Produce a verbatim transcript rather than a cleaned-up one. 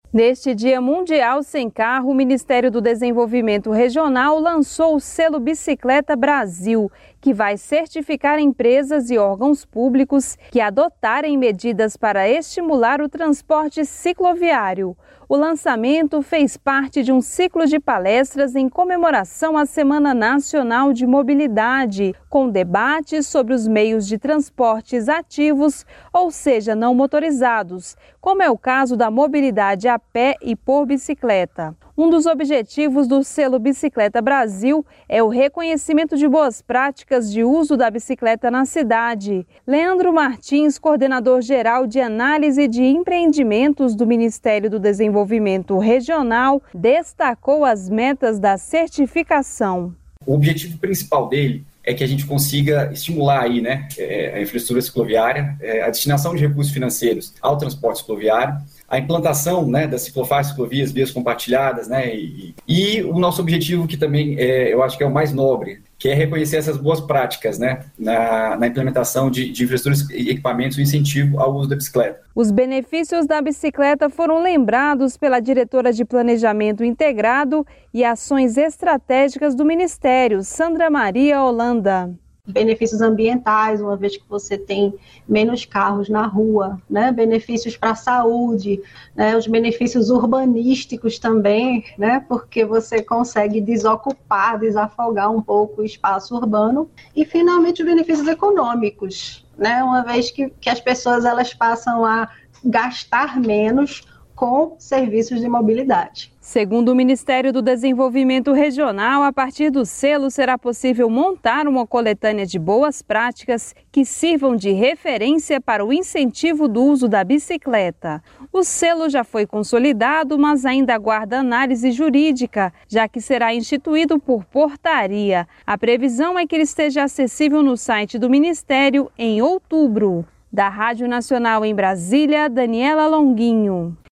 Neste Dia Mundial Sem Carro, o Ministério do Desenvolvimento Regional lançou o selo Bicicleta Brasil, que vai certificar empresas e órgãos públicos que adotarem medidas para estimular o transporte cicloviário. O lançamento fez parte de um ciclo de palestras em comemoração à Semana Nacional de Mobilidade, com debates sobre os meios de transportes ativos, ou seja, não motorizados, como é o caso da mobilidade a pé e por bicicleta. Um dos objetivos do selo Bicicleta Brasil é o reconhecimento de boas práticas de uso da bicicleta na cidade. Leandro Martins, coordenador-geral de análise de empreendimentos do Ministério do Desenvolvimento Regional, destacou as metas da certificação. O objetivo principal dele é que a gente consiga estimular aí, né, a infraestrutura cicloviária, a destinação de recursos financeiros ao transporte cicloviário, a implantação, né, das ciclofaixas, ciclovias, vias compartilhadas, né, e, e o nosso objetivo, que também é, eu acho que é o mais nobre, que é reconhecer essas boas práticas, né, na, na implementação de, de infraestruturas e equipamentos e incentivo ao uso da bicicleta. Os benefícios da bicicleta foram lembrados pela diretora de Planejamento Integrado e Ações Estratégicas do Ministério, Sandra Maria Holanda. Benefícios ambientais, uma vez que você tem menos carros na rua, né? Benefícios para a saúde, né? Os benefícios urbanísticos também, né? Porque você consegue desocupar, desafogar um pouco o espaço urbano. E, finalmente, os benefícios econômicos, né? Uma vez que, que as pessoas elas passam a gastar menos com serviços de mobilidade. Segundo o Ministério do Desenvolvimento Regional, a partir do selo será possível montar uma coletânea de boas práticas que sirvam de referência para o incentivo do uso da bicicleta. O selo já foi consolidado, mas ainda aguarda análise jurídica, já que será instituído por portaria. A previsão é que ele esteja acessível no site do Ministério em outubro. Da Rádio Nacional em Brasília, Daniela Longuinho.